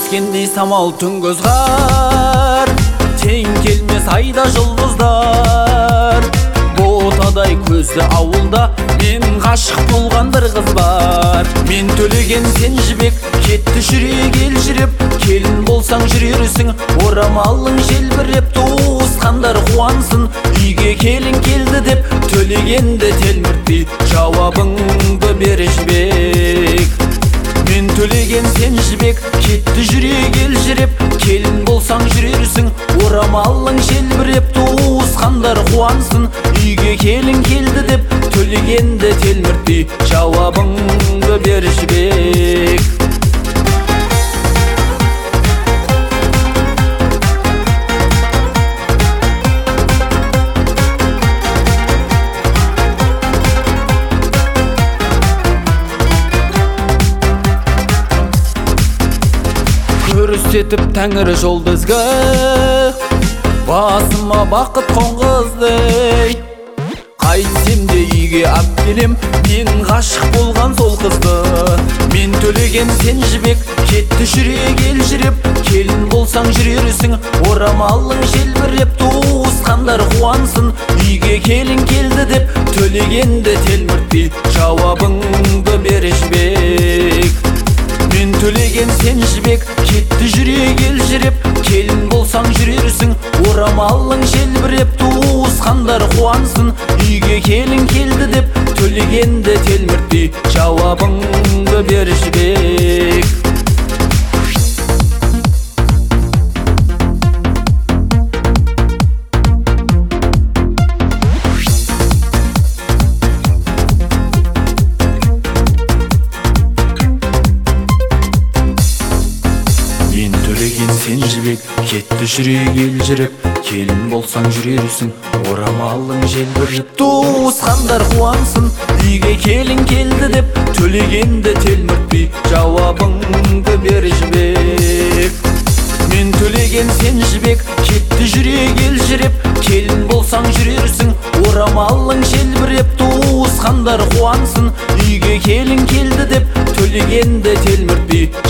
Ескендей самал түн көз қар, тең келмес айда жұлдыздар. Ботадай көзді ауылда мен ғашық болған бір қыз бар. Мен төлеген сен жібек, кетті жүрек елжіреп. Келін болсаң жүрерсің, орамалың желбіреп. Туысқандар қуансын, үйге келін келді деп. Төлегенді телміртпей жауабыңды бер жібек. Мен төлеген сен жібек, кетті жүрек елжіреп. Келін болсаң жүрерсің, орамалың желбіреп. Туысқандар қуансын, үйге келін келді деп. Төлегенді телміртпей жауабыңды бер жібек. Көрсетіп тәңір жолдызғы, басыма бақыт қонғызды. Қайтсем де үйге ап келем, мен ғашық болған сол қызды. Мен төлеген сен жібек, кетті жүрек елжіреп. Келін болсаң жүрерсің, орамалың желбіреп. Туысқандар қуансын, үйге келін келді деп. Төлегенді телміртпей жауабыңды бер жібек. Мен төлеген сен жібек, кетті жүрек елжіреп. Келін болсаң жүрерсің, орамалың желбіреп. Туысқандар қуансын, үйге келін келді деп. Төлегенді телміртпей жауабыңды бер жібек. Сен жібек, кетті жүрек елжіреп. Келін болсаң жүрерсің, орамалың желбіреп. Туысқандар қуансын, үйге келін келді деп. Төлегенді телміртпей жауабыңды бер жібек. Мен төлеген сен жібек, кетті жүрек елжіреп. Келін болсаң жүрерсің, орамалың желбіреп. Туысқандар қуансын, үйге келін келді деп. Төлегенді телміртпей